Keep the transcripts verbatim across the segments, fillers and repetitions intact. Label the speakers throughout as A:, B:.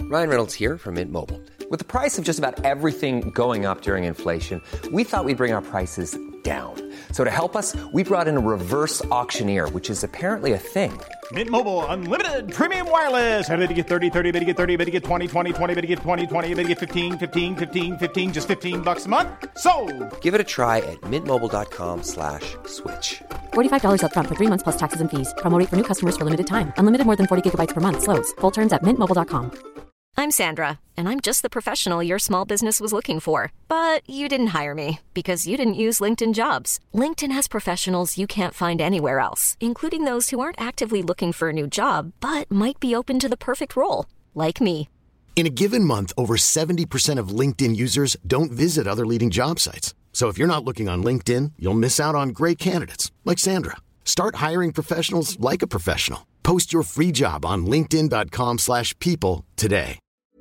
A: Ryan Reynolds here from Mint Mobile. With the price of just about everything going up during inflation, we thought we'd bring our prices down. So to help us, we brought in a reverse auctioneer, which is apparently a thing.
B: Mint Mobile Unlimited Premium Wireless. How to get thirty, thirty, how to get thirty, how to get twenty, twenty, twenty, how to get twenty, twenty, how to get fifteen, fifteen, fifteen, fifteen, just fifteen bucks a month? Sold!
A: Give it a try at mintmobile.com slash switch.
C: forty-five dollars up front for three months plus taxes and fees. Promo rate for new customers for limited time. Unlimited more than forty gigabytes per month. Slows full terms at mint mobile dot com.
D: I'm Sandra, and I'm just the professional your small business was looking for. But you didn't hire me because you didn't use LinkedIn Jobs. LinkedIn has professionals you can't find anywhere else, including those who aren't actively looking for a new job, but might be open to the perfect role, like me.
E: In a given month, over seventy percent of LinkedIn users don't visit other leading job sites. So if you're not looking on LinkedIn, you'll miss out on great candidates like Sandra. Start hiring professionals like a professional. Post your free job on linkedin.com slash people today.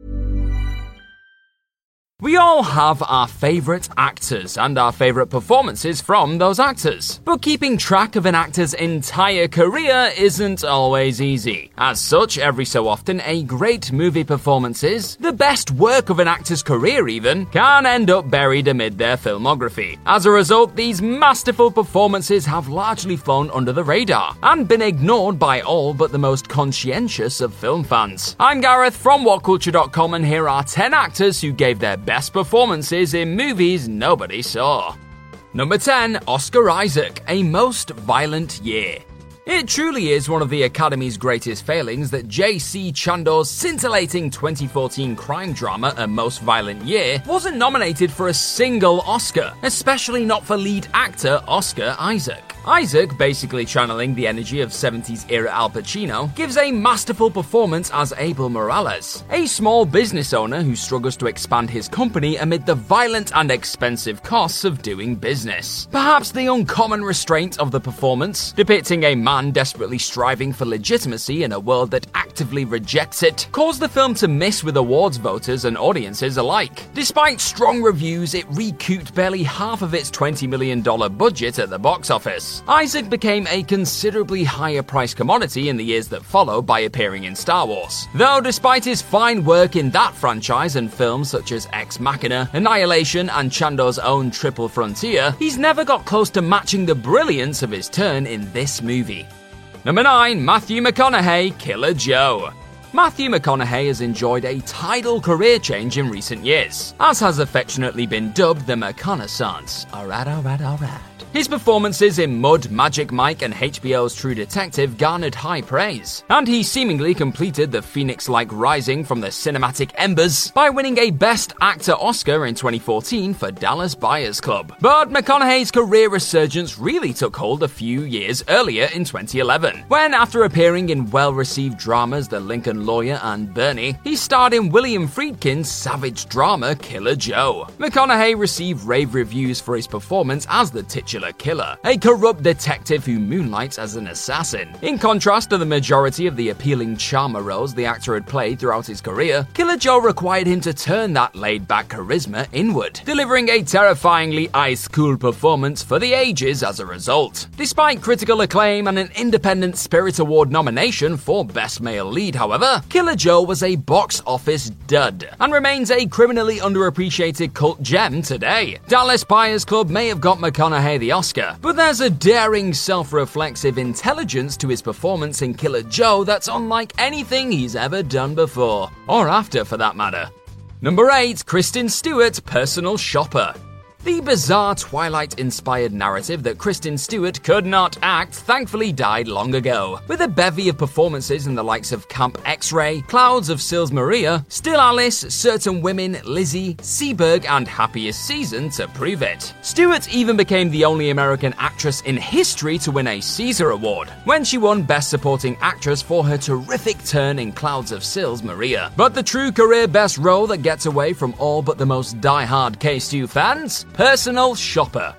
F: We all have our favourite actors and our favourite performances from those actors. But keeping track of an actor's entire career isn't always easy. As such, every so often, a great movie performances, the best work of an actor's career even, can end up buried amid their filmography. As a result, these masterful performances have largely flown under the radar and been ignored by all but the most conscientious of film fans. I'm Gareth from what culture dot com, and here are ten actors who gave their best performances in movies nobody saw. Number ten. Oscar Isaac, A Most Violent Year. It truly is one of the Academy's greatest failings that J C Chandor's scintillating twenty fourteen crime drama A Most Violent Year wasn't nominated for a single Oscar, especially not for lead actor Oscar Isaac. Isaac, basically channeling the energy of seventies-era Al Pacino, gives a masterful performance as Abel Morales, a small business owner who struggles to expand his company amid the violent and expensive costs of doing business. Perhaps the uncommon restraint of the performance, depicting a man desperately striving for legitimacy in a world that actively rejects it, caused the film to miss with awards voters and audiences alike. Despite strong reviews, it recouped barely half of its twenty million dollars budget at the box office. Isaac became a considerably higher priced commodity in the years that followed by appearing in Star Wars. Though despite his fine work in that franchise and films such as Ex Machina, Annihilation, and Chandor's own Triple Frontier, he's never got close to matching the brilliance of his turn in this movie. Number nine. Matthew McConaughey, Killer Joe. Matthew McConaughey has enjoyed a tidal career change in recent years, as has affectionately been dubbed the McConaissance. Alright, alright, alright. His performances in Mud, Magic Mike, and H B O's True Detective garnered high praise, and he seemingly completed the phoenix-like rising from the cinematic embers by winning a Best Actor Oscar in twenty fourteen for Dallas Buyers Club. But McConaughey's career resurgence really took hold a few years earlier in twenty eleven, when, after appearing in well-received dramas The Lincoln Lawyer and Bernie, he starred in William Friedkin's savage drama Killer Joe. McConaughey received rave reviews for his performance as the titular killer, a corrupt detective who moonlights as an assassin. In contrast to the majority of the appealing charmer roles the actor had played throughout his career, Killer Joe required him to turn that laid-back charisma inward, delivering a terrifyingly ice-cool performance for the ages as a result. Despite critical acclaim and an Independent Spirit Award nomination for Best Male Lead, however, Killer Joe was a box office dud and remains a criminally underappreciated cult gem today. Dallas Buyers Club may have got McConaughey the Oscar, but there's a daring, self-reflexive intelligence to his performance in Killer Joe that's unlike anything he's ever done before, or after for that matter. Number eight. Kristen Stewart, Personal Shopper. The bizarre Twilight-inspired narrative that Kristen Stewart could not act thankfully died long ago, with a bevy of performances in the likes of Camp X-Ray, Clouds of Sils Maria, Still Alice, Certain Women, Lizzie, Seberg, and Happiest Season to prove it. Stewart even became the only American actress in history to win a Caesar Award, when she won Best Supporting Actress for her terrific turn in Clouds of Sils Maria. But the true career best role that gets away from all but the most die-hard K two fans? Personal Shopper.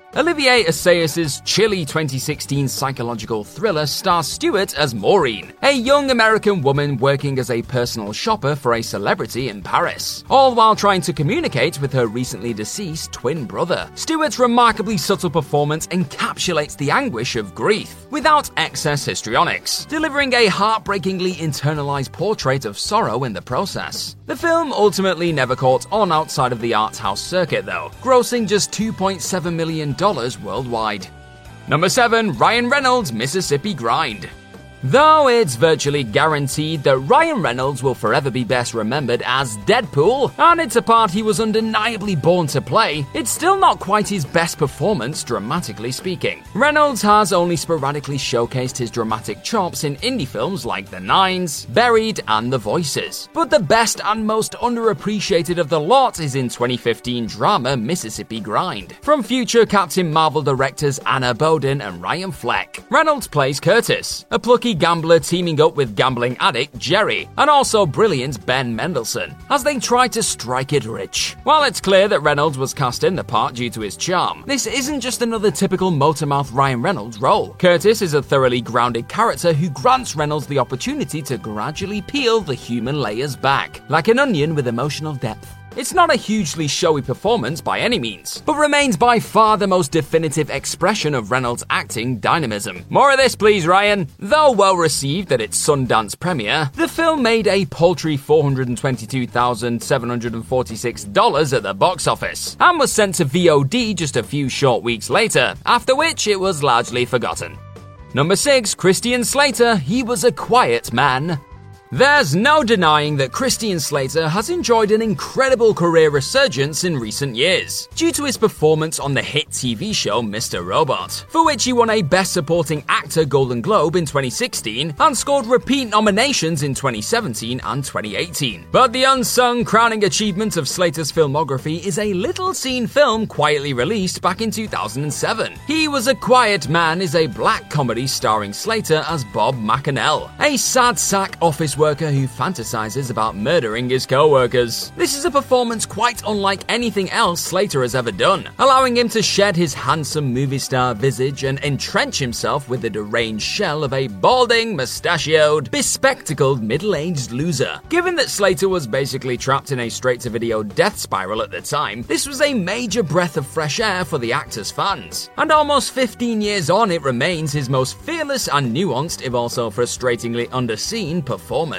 F: Olivier Assayas' chilly twenty sixteen psychological thriller stars Stewart as Maureen, a young American woman working as a personal shopper for a celebrity in Paris, all while trying to communicate with her recently deceased twin brother. Stewart's remarkably subtle performance encapsulates the anguish of grief, without excess histrionics, delivering a heartbreakingly internalized portrait of sorrow in the process. The film ultimately never caught on outside of the art house circuit though, grossing just two point seven million dollars worldwide. Number seven. Ryan Reynolds' Mississippi Grind. Though it's virtually guaranteed that Ryan Reynolds will forever be best remembered as Deadpool, and it's a part he was undeniably born to play, it's still not quite his best performance, dramatically speaking. Reynolds has only sporadically showcased his dramatic chops in indie films like The Nines, Buried, and The Voices. But the best and most underappreciated of the lot is in twenty fifteen drama Mississippi Grind, from future Captain Marvel directors Anna Boden and Ryan Fleck. Reynolds plays Curtis, a plucky gambler teaming up with gambling addict Jerry, and also brilliant Ben Mendelsohn, as they try to strike it rich. While it's clear that Reynolds was cast in the part due to his charm, this isn't just another typical motormouth Ryan Reynolds role. Curtis is a thoroughly grounded character who grants Reynolds the opportunity to gradually peel the human layers back, like an onion with emotional depth. It's not a hugely showy performance by any means, but remains by far the most definitive expression of Reynolds' acting dynamism. More of this, please, Ryan. Though well received at its Sundance premiere, the film made a paltry four hundred twenty-two thousand seven hundred forty-six dollars at the box office, and was sent to V O D just a few short weeks later, after which it was largely forgotten. Number six. Christian Slater, He Was a Quiet Man. There's no denying that Christian Slater has enjoyed an incredible career resurgence in recent years, due to his performance on the hit T V show Mister Robot, for which he won a Best Supporting Actor Golden Globe in twenty sixteen and scored repeat nominations in twenty seventeen and twenty eighteen. But the unsung crowning achievement of Slater's filmography is a little-seen film quietly released back in two thousand seven. He Was a Quiet Man is a black comedy starring Slater as Bob McConnell, a sad sack office worker who fantasizes about murdering his co-workers. This is a performance quite unlike anything else Slater has ever done, allowing him to shed his handsome movie star visage and entrench himself with the deranged shell of a balding, mustachioed, bespectacled middle-aged loser. Given that Slater was basically trapped in a straight-to-video death spiral at the time, this was a major breath of fresh air for the actor's fans. And almost fifteen years on, it remains his most fearless and nuanced, if also frustratingly underseen, performance.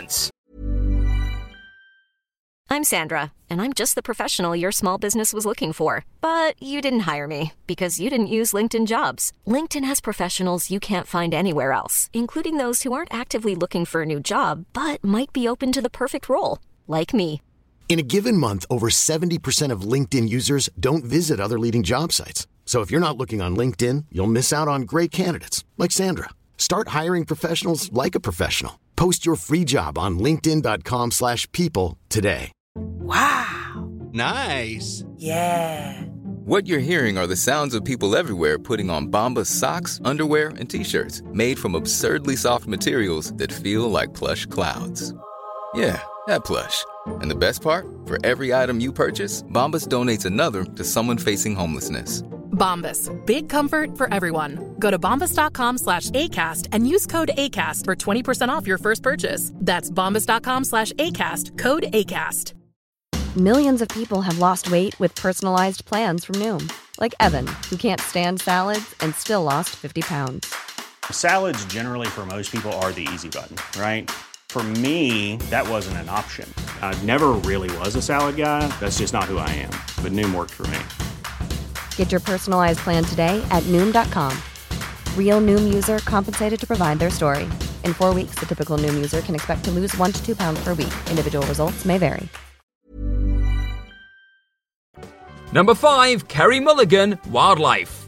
D: I'm Sandra, and I'm just the professional your small business was looking for. But you didn't hire me because you didn't use LinkedIn Jobs. LinkedIn has professionals you can't find anywhere else, including those who aren't actively looking for a new job, but might be open to the perfect role, like me.
E: In a given month, over seventy percent of LinkedIn users don't visit other leading job sites. So if you're not looking on LinkedIn, you'll miss out on great candidates like Sandra. Start hiring professionals like a professional. Post your free job on linkedin dot com slash people today.
G: Wow.
H: Nice.
G: Yeah.
I: What you're hearing are the sounds of people everywhere putting on Bombas socks, underwear, and T-shirts made from absurdly soft materials that feel like plush clouds. Yeah, that plush. And the best part? For every item you purchase, Bombas donates another to someone facing homelessness.
J: Bombas. Big comfort for everyone. Go to bombas dot com slash ACAST and use code ACAST for twenty percent off your first purchase. That's bombas dot com slash ACAST. Code ACAST.
C: Millions of people have lost weight with personalized plans from Noom. Like Evan, who can't stand salads and still lost fifty pounds.
B: Salads generally for most people are the easy button, right? For me, that wasn't an option. I never really was a salad guy. That's just not who I am. But Noom worked for me.
C: Get your personalized plan today at Noom dot com. Real Noom user compensated to provide their story. In four weeks, the typical Noom user can expect to lose one to two pounds per week. Individual results may vary.
F: Number five. Carey Mulligan, Wildlife.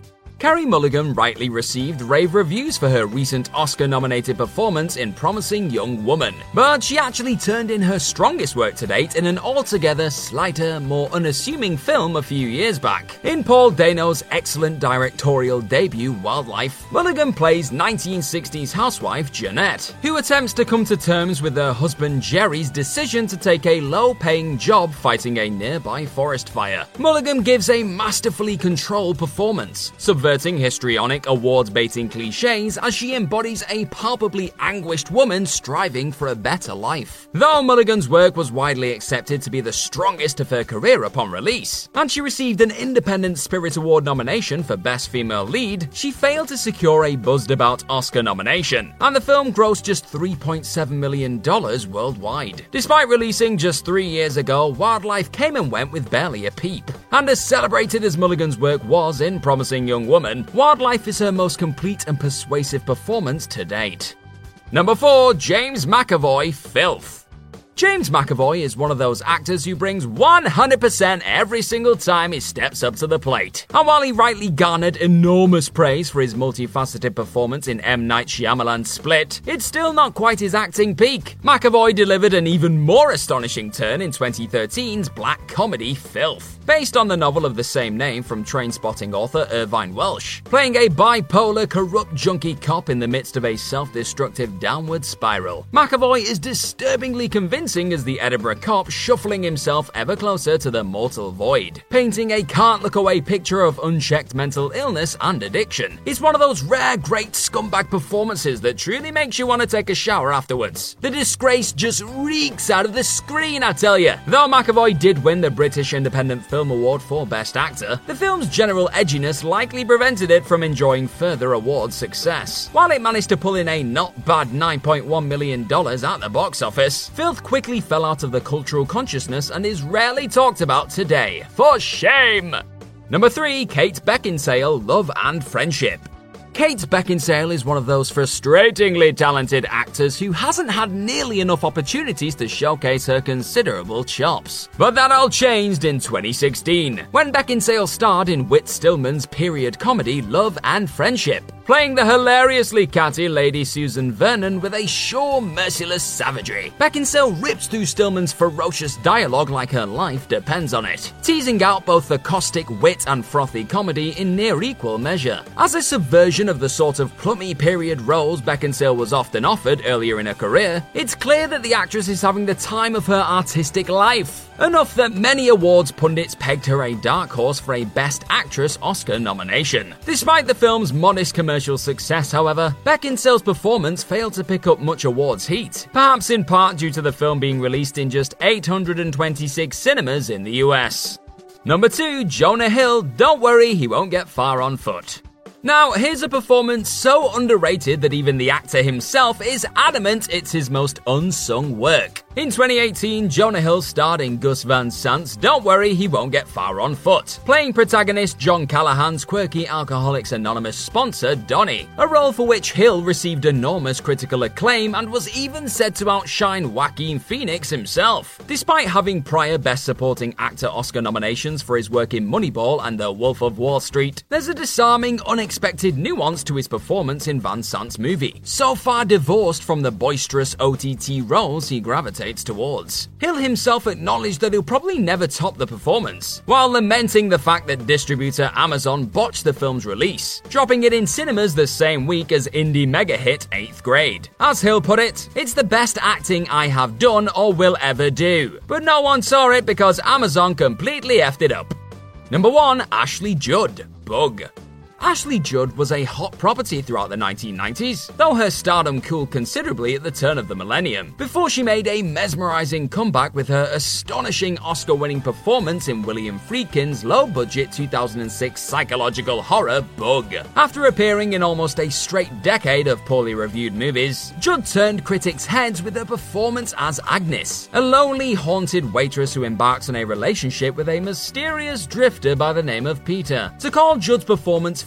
F: Carey Mulligan rightly received rave reviews for her recent Oscar-nominated performance in Promising Young Woman, but she actually turned in her strongest work to date in an altogether slighter, more unassuming film a few years back. In Paul Dano's excellent directorial debut, Wildlife, Mulligan plays nineteen sixties housewife Jeanette, who attempts to come to terms with her husband Jerry's decision to take a low-paying job fighting a nearby forest fire. Mulligan gives a masterfully controlled performance, subverting histrionic award-baiting cliches as she embodies a palpably anguished woman striving for a better life. Though Mulligan's work was widely accepted to be the strongest of her career upon release, and she received an Independent Spirit Award nomination for Best Female Lead, she failed to secure a buzzed-about Oscar nomination, and the film grossed just three point seven million dollars worldwide. Despite releasing just three years ago, Wildlife came and went with barely a peep. And as celebrated as Mulligan's work was in Promising Young Woman, Wildlife is her most complete and persuasive performance to date. Number four. James McAvoy, Filth. James McAvoy is one of those actors who brings one hundred percent every single time he steps up to the plate. And while he rightly garnered enormous praise for his multifaceted performance in M. Night Shyamalan's Split, it's still not quite his acting peak. McAvoy delivered an even more astonishing turn in twenty thirteen's black comedy Filth, based on the novel of the same name from Trainspotting author Irvine Welsh. Playing a bipolar, corrupt junkie cop in the midst of a self-destructive downward spiral, McAvoy is disturbingly convincing as the Edinburgh cop shuffling himself ever closer to the mortal void, painting a can't-look-away picture of unchecked mental illness and addiction. It's one of those rare, great scumbag performances that truly makes you want to take a shower afterwards. The disgrace just reeks out of the screen, I tell you. Though McAvoy did win the British Independent Film Award for Best Actor, the film's general edginess likely prevented it from enjoying further award success. While it managed to pull in a not bad nine point one million dollars at the box office, Filth quickly fell out of the cultural consciousness and is rarely talked about today. For shame! Number three. Kate Beckinsale, Love and Friendship. Kate Beckinsale is one of those frustratingly talented actors who hasn't had nearly enough opportunities to showcase her considerable chops. But that all changed in twenty sixteen, when Beckinsale starred in Whit Stillman's period comedy Love and Friendship, playing the hilariously catty Lady Susan Vernon with a sure, merciless savagery. Beckinsale rips through Stillman's ferocious dialogue like her life depends on it, teasing out both the caustic wit and frothy comedy in near equal measure. As a subversion of the sort of plummy period roles Beckinsale was often offered earlier in her career, it's clear that the actress is having the time of her artistic life. Enough that many awards pundits pegged her a dark horse for a Best Actress Oscar nomination. Despite the film's modest commercial success, however, Beckinsale's performance failed to pick up much awards heat, perhaps in part due to the film being released in just eight hundred twenty-six cinemas in the U S. Number two. Jonah Hill, Don't Worry, He Won't Get Far on Foot. Now, here's a performance so underrated that even the actor himself is adamant it's his most unsung work. In twenty eighteen, Jonah Hill starred in Gus Van Sant's Don't Worry, He Won't Get Far on Foot, playing protagonist John Callahan's quirky Alcoholics Anonymous sponsor, Donnie, a role for which Hill received enormous critical acclaim and was even said to outshine Joaquin Phoenix himself. Despite having prior Best Supporting Actor Oscar nominations for his work in Moneyball and The Wolf of Wall Street, there's a disarming, unexpected nuance to his performance in Van Sant's movie, so far divorced from the boisterous O T T roles he gravitates towards. Hill himself acknowledged that he'll probably never top the performance, while lamenting the fact that distributor Amazon botched the film's release, dropping it in cinemas the same week as indie mega hit eighth grade. As Hill put it, "It's the best acting I have done or will ever do, but no one saw it because Amazon completely effed it up." Number one. Ashley Judd, Bug. Ashley Judd was a hot property throughout the nineteen nineties, though her stardom cooled considerably at the turn of the millennium, before she made a mesmerizing comeback with her astonishing Oscar-winning performance in William Friedkin's low-budget two thousand six psychological horror Bug. After appearing in almost a straight decade of poorly reviewed movies, Judd turned critics' heads with her performance as Agnes, a lonely, haunted waitress who embarks on a relationship with a mysterious drifter by the name of Peter. To call Judd's performance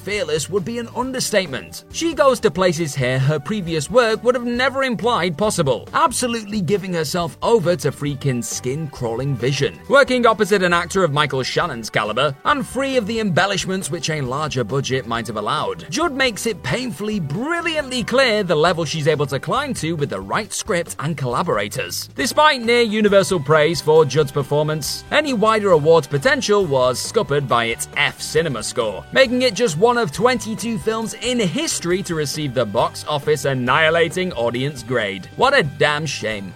F: fearless would be an understatement. She goes to places here her previous work would have never implied possible, absolutely giving herself over to freaking skin-crawling vision. Working opposite an actor of Michael Shannon's caliber, and free of the embellishments which a larger budget might have allowed, Judd makes it painfully, brilliantly clear the level she's able to climb to with the right script and collaborators. Despite near-universal praise for Judd's performance, any wider awards potential was scuppered by its F cinema score, making it just one of twenty-two films in history to receive the box office annihilating audience grade. What a damn shame.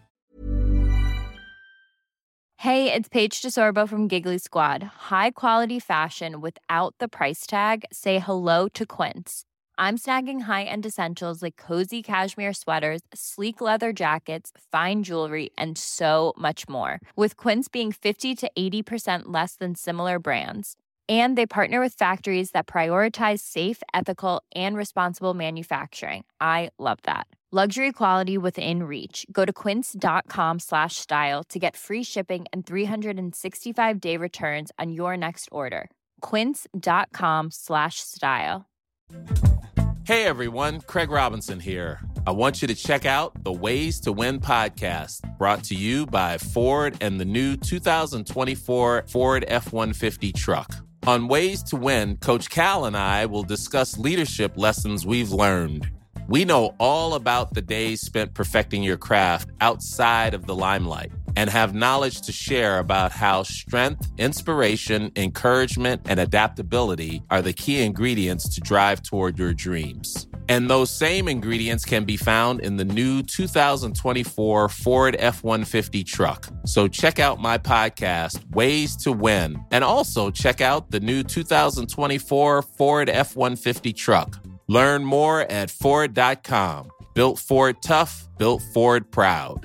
H: Hey, it's Paige DeSorbo from Giggly Squad. High quality fashion without the price tag. Say hello to Quince. I'm snagging high-end essentials like cozy cashmere sweaters, sleek leather jackets, fine jewelry, and so much more. With Quince being fifty to eighty percent less than similar brands. And they partner with factories that prioritize safe, ethical, and responsible manufacturing. I love that. Luxury quality within reach. Go to quince.com slash style to get free shipping and three sixty-five day returns on your next order. Quince.com slash style.
K: Hey everyone, Craig Robinson here. I want you to check out the Ways to Win podcast, brought to you by Ford and the new two thousand twenty-four Ford F one fifty truck. On Ways to Win, Coach Cal and I will discuss leadership lessons we've learned. We know all about the days spent perfecting your craft outside of the limelight and have knowledge to share about how strength, inspiration, encouragement, and adaptability are the key ingredients to drive toward your dreams. And those same ingredients can be found in the new two thousand twenty-four Ford F one fifty truck. So check out my podcast, Ways to Win, and also check out the new two thousand twenty-four Ford F one fifty truck. Learn more at Ford dot com. Built Ford tough, built Ford proud.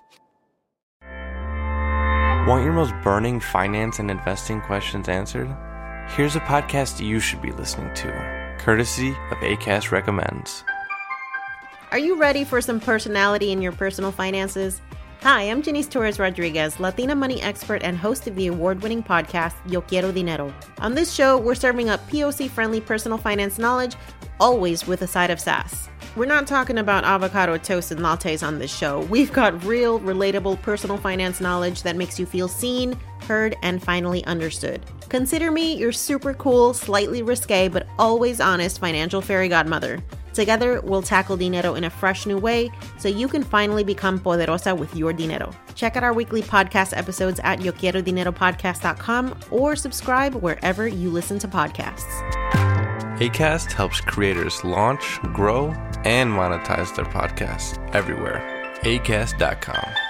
L: Want your most burning finance and investing questions answered? Here's a podcast you should be listening to, courtesy of Acast Recommends.
M: Are you ready for some personality in your personal finances? Hi, I'm Janice Torres Rodriguez, Latina money expert and host of the award-winning podcast, Yo Quiero Dinero. On this show, we're serving up P O C-friendly personal finance knowledge, always with a side of sass. We're not talking about avocado toast and lattes on this show. We've got real, relatable personal finance knowledge that makes you feel seen, heard, and finally understood. Consider me your super cool, slightly risque, but always honest financial fairy godmother. Together, we'll tackle dinero in a fresh new way so you can finally become poderosa with your dinero. Check out our weekly podcast episodes at yo quiero dinero podcast dot com or subscribe wherever you listen to podcasts.
L: Acast helps creators launch, grow, and monetize their podcasts everywhere. acast dot com.